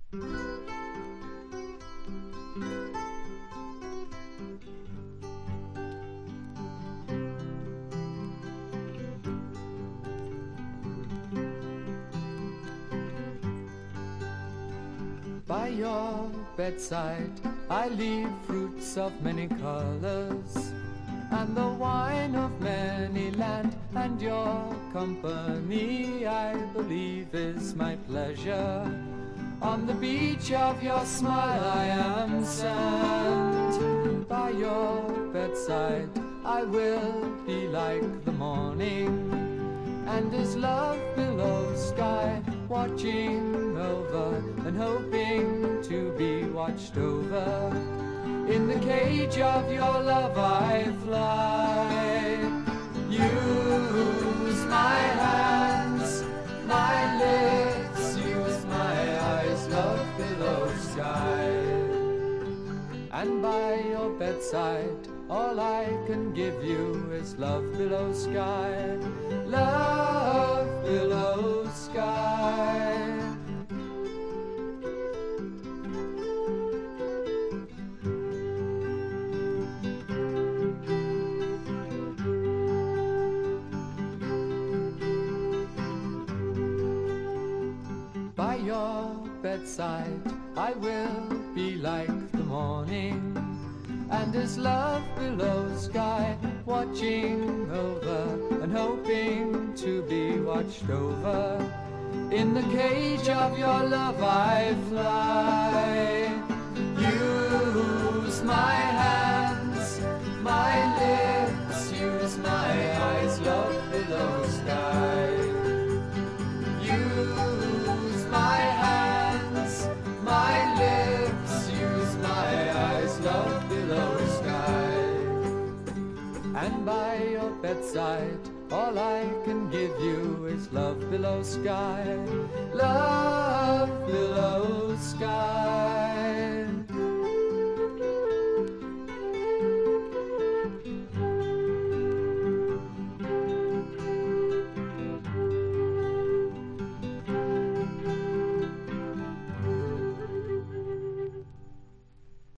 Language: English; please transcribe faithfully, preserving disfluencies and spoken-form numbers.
By your bedside I leave fruits of many colors, and the wine of many land, and your company I believe is my pleasure. On the beach of your smile I am sent. By your bedside I will be like the morning, and is love below sky, watching over and hoping to be watched over. In the cage of your love I fly. Use my hands, my lips, use my eyes, love below sky. And by your bedside all I can give you is love below sky, love below sky. By your bedside I will be like the morning, and is love below sky, watching over and hoping to be watched over. In the cage of your love I fly. Use my hands, my lips, use my eyes, love below sky. Use my hands, my lips, use my eyes, love below sky. And by your bedside all I can give you is love below sky, love below